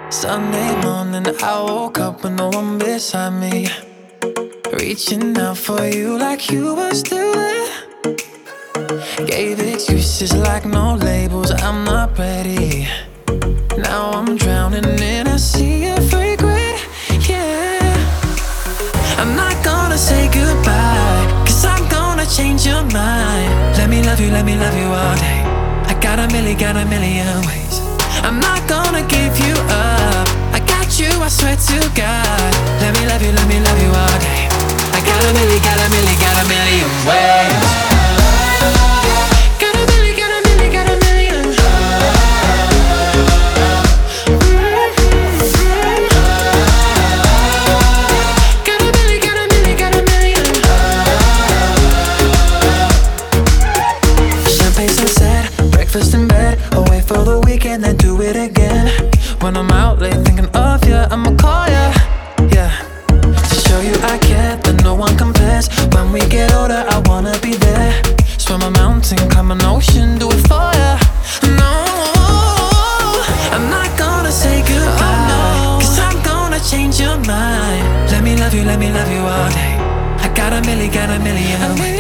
Sunday morning, I woke up with no one beside me, reaching out for you like you were still there. Gave excuses like no labels, I'm not ready. Now I'm drowning in a sea of regret, yeah. I'm not gonna say goodbye, 'cause I'm gonna change your mind. Let me love you all day. I got a million ways. I'm not gonna give you up, I got you, I swear to God. Let me love you all day. I got a million ways. Got a million. Got a million. Champagne sunset, breakfast in bed, away for the weekend, then do it again. When I'm out late thinking of you, I'ma call ya, yeah. To show you I care, that no one compares. When we get older, I wanna be there. Swim a mountain, climb an ocean, do it for ya. No, I'm not gonna say goodbye, 'cause I'm gonna change your mind. Let me love you all day. I got a million ways.